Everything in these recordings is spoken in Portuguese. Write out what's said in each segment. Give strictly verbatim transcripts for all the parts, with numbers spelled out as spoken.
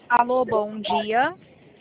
Alô, bom dia.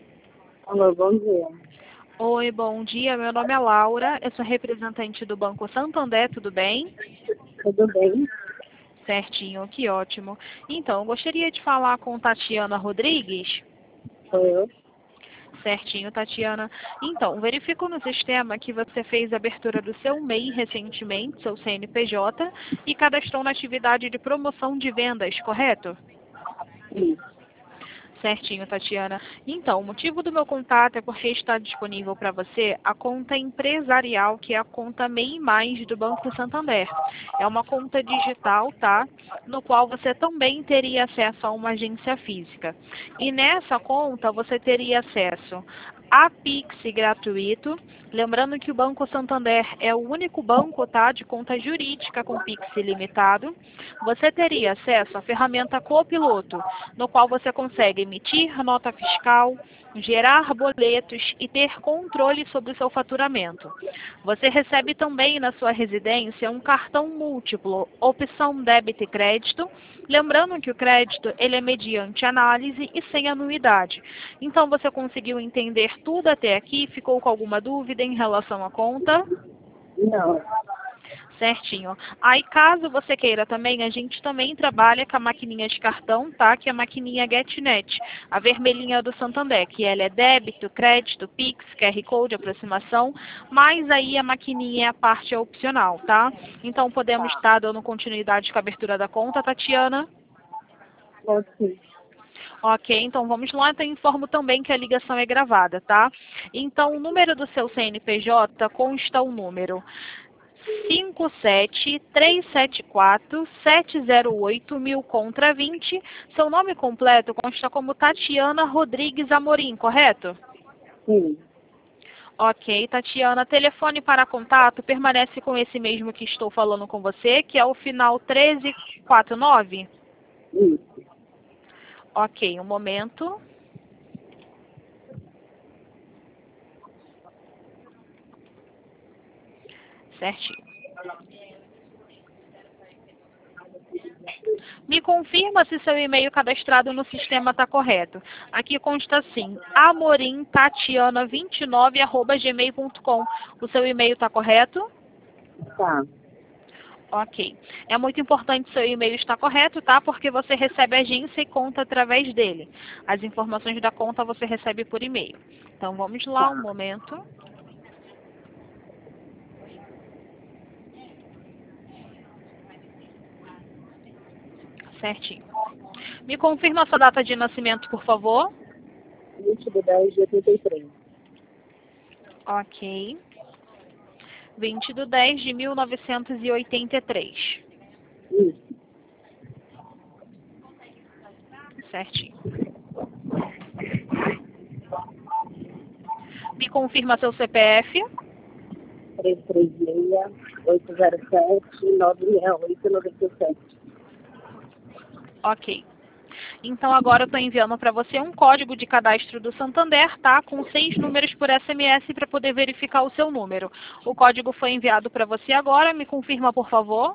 Alô, bom dia. Oi, bom dia. Meu nome é Laura. Eu sou representante do Banco Santander, tudo bem? Tudo bem? Certinho, que ótimo. Então, eu gostaria de falar com Tatiana Rodrigues. Sou eu. Certinho, Tatiana. Então, verifico no sistema que você fez a abertura do seu M E I recentemente, seu C N P J, e cadastrou na atividade de promoção de vendas, correto? Sim. Certinho, Tatiana. Então, o motivo do meu contato é porque está disponível para você a conta empresarial, que é a conta M E I Mais do Banco Santander. É uma conta digital, tá? No qual você também teria acesso a uma agência física. E nessa conta você teria acesso a Pix gratuito. Lembrando que o Banco Santander é o único banco, tá, de conta jurídica com Pix ilimitado. Você teria acesso à ferramenta Copiloto, no qual você consegue emitir nota fiscal, gerar boletos e ter controle sobre o seu faturamento. Você recebe também na sua residência um cartão múltiplo, opção débito e crédito. Lembrando que o crédito ele é mediante análise e sem anuidade. Então você conseguiu entender tudo até aqui? Ficou com alguma dúvida em relação à conta? Não. Certinho. Aí, caso você queira também, a gente também trabalha com a maquininha de cartão, tá? Que é a maquininha GetNet, a vermelhinha do Santander, que ela é débito, crédito, Pix, Q R Code, aproximação, mas aí a maquininha é a parte opcional, tá? Então, podemos estar dando continuidade com a abertura da conta, Tatiana? Pode sim. Ok, então vamos lá. Então, informo também que a ligação é gravada, tá? Então, o número do seu C N P J consta o número cinco sete três sete quatro sete zero oito mil contra vinte. Seu nome completo consta como Tatiana Rodrigues Amorim, correto? Sim. Ok, Tatiana. Telefone para contato permanece com esse mesmo que estou falando com você, que é o final um três quatro nove? Isso. Ok, um momento. Certinho. Me confirma se seu e-mail cadastrado no sistema está correto. Aqui consta assim, amorim tatiana vinte e nove arroba gmail ponto com. O seu e-mail está correto? Tá. Ok. É muito importante seu e-mail estar correto, tá? Porque você recebe agência e conta através dele. As informações da conta você recebe por e-mail. Então vamos lá, um Tá. momento. Certinho. Me confirma a sua data de nascimento, por favor. vinte de dez de oitenta e três. Ok. vinte de dez de mil novecentos e oitenta e três. Isso. Certinho. Me confirma seu C P F. três três seis, oito zero sete, nove seis oito nove sete. Ok. Então agora eu estou enviando para você um código de cadastro do Santander, tá? Com seis números por S M S para poder verificar o seu número. O código foi enviado para você agora. Me confirma, por favor.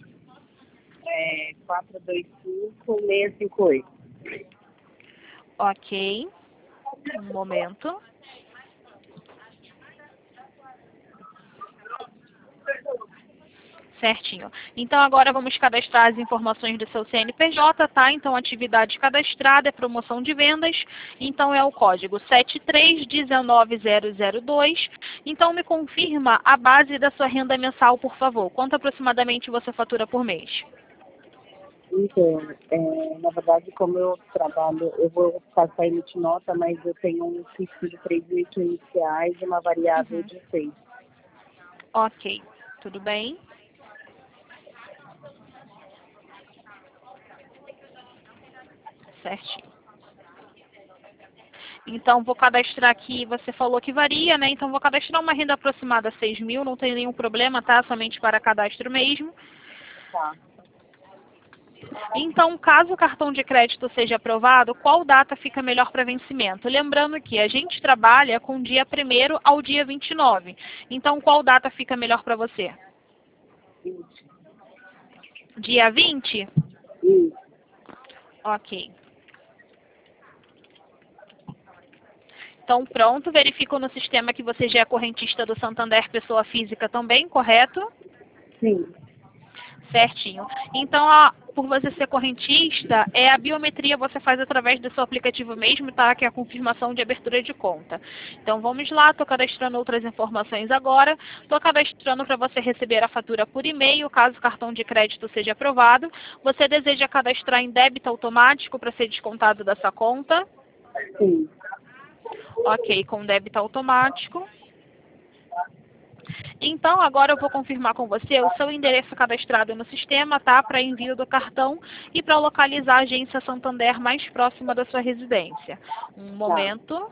É quatro dois cinco, seis cinco oito. Ok. Um momento. Certinho. Então agora vamos cadastrar as informações do seu C N P J, tá? Então atividade cadastrada é promoção de vendas. Então é o código sete três um nove zero zero dois. Então me confirma a base da sua renda mensal, por favor. Quanto aproximadamente você fatura por mês? Então, é, na verdade, como eu trabalho, eu vou passar a emitir nota, mas eu tenho um fixo de três mil e quinhentos reais e uma variável Uhum. de seis. Ok. Tudo bem? Certinho. Então, vou cadastrar aqui, você falou que varia, né? Então, vou cadastrar uma renda aproximada a seis mil, não tem nenhum problema, tá? Somente para cadastro mesmo. Tá. Então, caso o cartão de crédito seja aprovado, qual data fica melhor para vencimento? Lembrando que a gente trabalha com dia primeiro ao dia vinte e nove. Então, qual data fica melhor para você? vinte. Dia vinte? Isso. Ok. Então, pronto, verifico no sistema que você já é correntista do Santander, pessoa física também, correto? Sim. Certinho. Então, a, por você ser correntista, é a biometria você faz através do seu aplicativo mesmo, tá? Que é a confirmação de abertura de conta. Então, vamos lá, estou cadastrando outras informações agora. Estou cadastrando para você receber a fatura por e-mail, caso o cartão de crédito seja aprovado. Você deseja cadastrar em débito automático para ser descontado dessa conta? Sim. Ok, com débito automático. Então, agora eu vou confirmar com você o seu endereço cadastrado no sistema, tá? Para envio do cartão e para localizar a agência Santander mais próxima da sua residência. Um momento.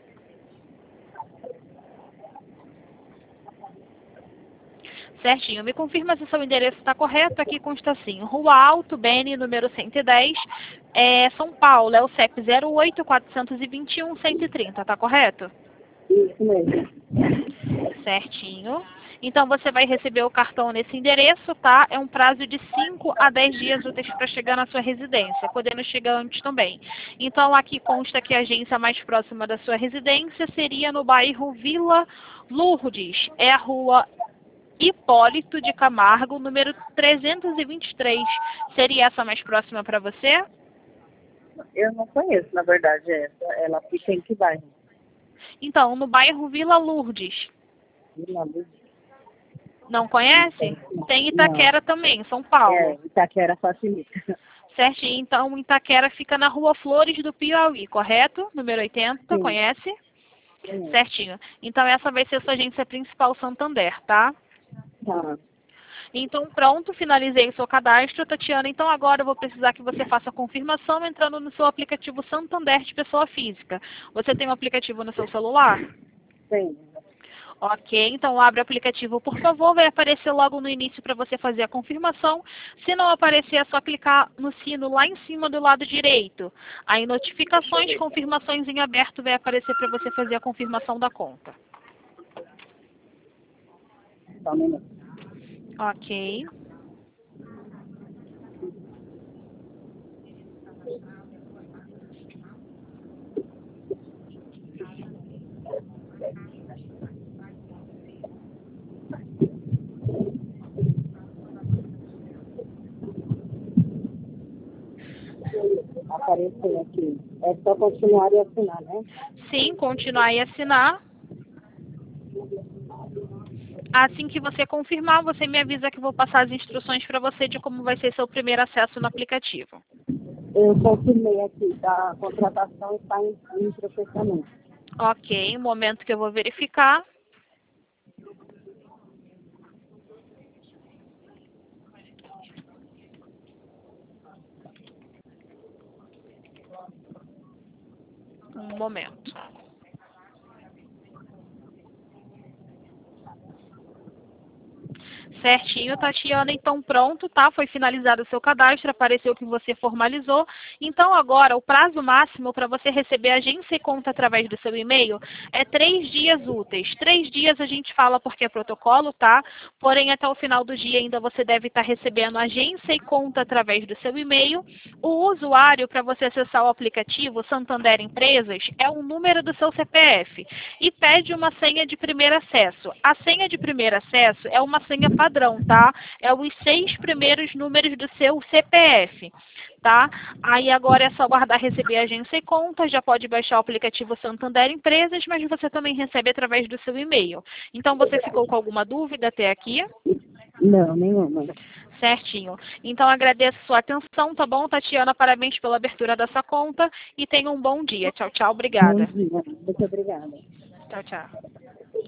Certinho. Me confirma se o seu endereço está correto. Aqui consta assim, Rua Alto, Bene, número cento e dez, é, São Paulo. É o C E P zero oito, quatrocentos e vinte e um, cento e trinta, tá correto? Isso mesmo. Certinho. Então, você vai receber o cartão nesse endereço, tá? É um prazo de cinco a dez dias úteis para chegar na sua residência, podendo chegar antes também. Então, aqui consta que a agência mais próxima da sua residência seria no bairro Vila Lourdes. É a rua Hipólito de Camargo, número trezentos e vinte e três. Seria essa mais próxima para você? Eu não conheço, na verdade, essa. Ela fica em que bairro? Então, no bairro Vila Lourdes. Vila Lourdes. Não conhece? Tem Itaquera também, São Paulo. É, Itaquera facilita. Certinho. Então, Itaquera fica na rua Flores do Piauí, correto? Número oitenta, Sim. conhece? Sim. Certinho. Então, essa vai ser a sua agência principal Santander, tá? Tá. Então, pronto, finalizei o seu cadastro, Tatiana. Então, agora eu vou precisar que você faça a confirmação entrando no seu aplicativo Santander de pessoa física. Você tem um aplicativo no seu celular? Sim. Ok, então abre o aplicativo, por favor. Vai aparecer logo no início para você fazer a confirmação. Se não aparecer, é só clicar no sino lá em cima do lado direito. Aí, notificações, confirmações em aberto, vai aparecer para você fazer a confirmação da conta. Só um minuto. Ok. Apareceu aqui. É só continuar e assinar, né? Sim, continuar e assinar. Assim que você confirmar, você me avisa que eu vou passar as instruções para você de como vai ser seu primeiro acesso no aplicativo. Eu confirmei aqui, tá? A contratação está em, em processamento. Ok, um momento que eu vou verificar. Um momento. Certinho, Tatiana. Então, pronto, tá? Foi finalizado o seu cadastro, apareceu que você formalizou. Então, agora, o prazo máximo para você receber agência e conta através do seu e-mail é três dias úteis. Três dias a gente fala porque é protocolo, tá? Porém, até o final do dia ainda você deve estar recebendo agência e conta através do seu e-mail. O usuário, para você acessar o aplicativo Santander Empresas, é o número do seu C P F e pede uma senha de primeiro acesso. A senha de primeiro acesso é uma senha padrão, tá? É os seis primeiros números do seu C P F, tá? Aí agora é só guardar, receber agência e conta, já pode baixar o aplicativo Santander Empresas, mas você também recebe através do seu e-mail. Então, você ficou com alguma dúvida até aqui? Não, nenhuma. Certinho. Então, agradeço a sua atenção, tá bom, Tatiana? Parabéns pela abertura dessa conta e tenha um bom dia. Tchau, tchau. Obrigada. Bom dia. Muito obrigada. Tchau, tchau.